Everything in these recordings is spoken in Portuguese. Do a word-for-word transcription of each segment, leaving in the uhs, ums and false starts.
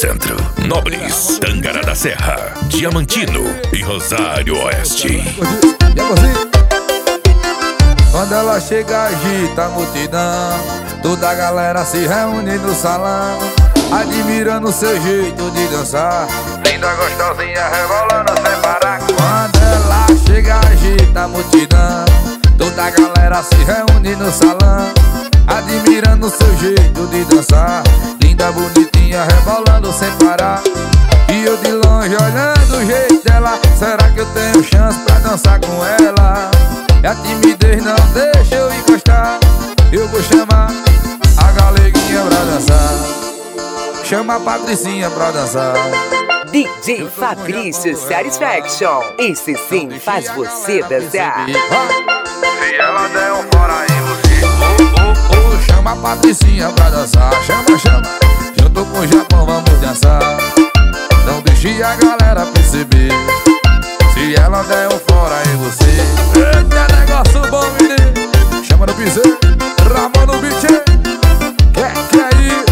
Centro, Nobres, Tangará da Serra, Diamantino e Rosário Oeste. Quando ela chega, agita a multidão, toda a galera se reúne no salão, admirando seu jeito de dançar. Linda, gostosinha, rebolando sem parar. Quando ela chega, agita a multidão, toda a galera se reúne no salão, admirando seu jeito de dançar. Linda, bonitinha, rebolando sem parar. E eu de longe olhando o jeito dela, será que eu tenho chance pra dançar com ela? E a timidez não deixa eu encostar, eu vou chamar a galeguinha pra dançar. Chama a Patricinha pra dançar. D J Fabrício Satisfaction, esse sim faz você dançar. Se ela der um fora aí você, oh, oh, oh, chama a Patricinha pra dançar. Chama, chama, junto com o Japão vamos dançar. Não deixe a galera perceber. Se ela der um fora em você, eita, negócio bom, menino. Chama no piseiro, Ramon no beat. Quer, quer ir?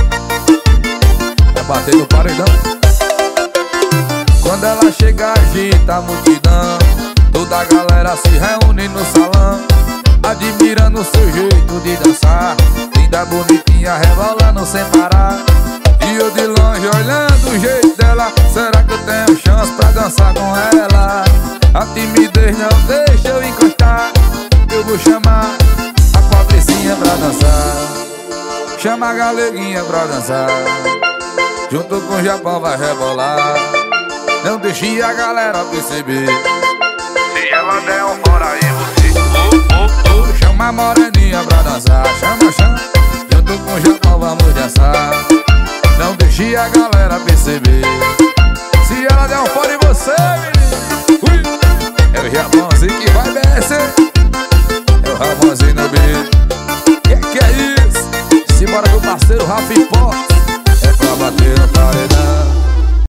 Vai bater no paredão. Quando ela chega, agita a multidão, toda a galera se reúne no salão, admirando seu jeito de dançar. Linda, bonitinha, rebolando sem parar. E eu de longe olhando o jeito dela, será que eu tenho chance pra dançar com ela? A timidez não deixa eu encostar, eu vou chamar a Patricinha pra dançar. Chama a galeguinha pra dançar, junto com o Japão vai rebolar. Não deixe a galera perceber. Se ela der um fora aí você, oh, oh, oh, chama a moreninha pra dançar. Chama, chama, junto com o Japão vamos dançar. Não deixe a galera perceber. Se ela der um fora em você, menino, ui, é o Ramonzinho que vai descer. É o Ramonzinho no beat. Que que